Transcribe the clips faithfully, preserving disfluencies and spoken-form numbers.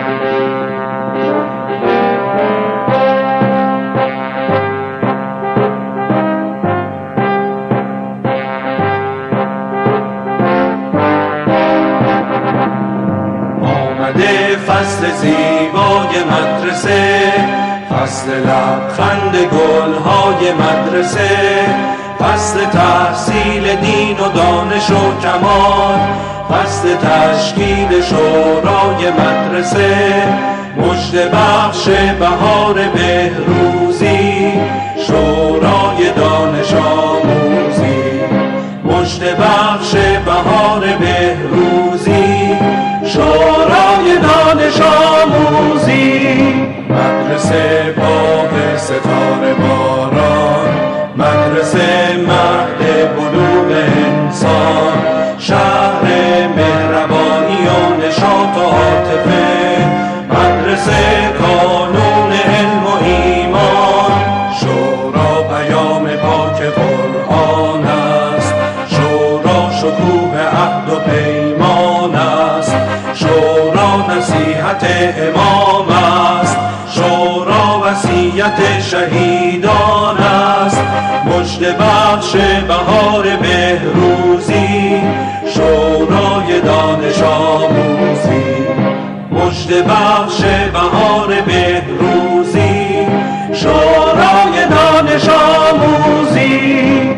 فصل زیبای مدرسه، فصل لبخند گلهای مدرسه، فصل تحصیل دین و دانش و کمال، فصل تشکیل شورای مدرسه، مژده بخش بهار بهروزی، شورای دانش آموزی، مژده بخش بهار بهروزی، شورای دانش آموزی. مدرسه باغ ستاره باران، مدرسه مهد بلوغ انسان، شهر مهربانی و نشاط و عاطفه، مدرسه کانون علم و ایمان، شورا پیام پاک قرآن است، شورا شکوه عهد و پیمان است، شورا نصیحت امام است، شورا وصیت شهیدان است، مژده بخش بهار بهروزی، شورای دانش آموزی، مژده بخش بهار بهروزی، شورای دانش آموزی.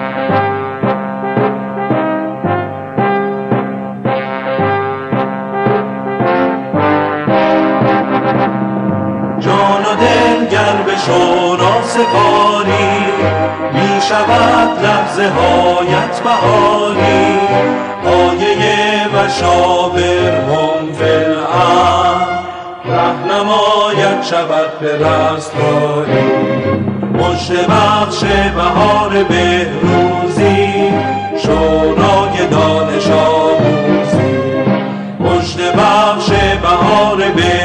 جان و دل گر به شورا سپاری، می شود لحظه هایت بهاری، آیه و شاور هم فی الامر، رهنمایت شود به رستگاری، مژده بخش بهار بهروزی، شورای دانش آموزی، مژده بخش بهار بهروزی،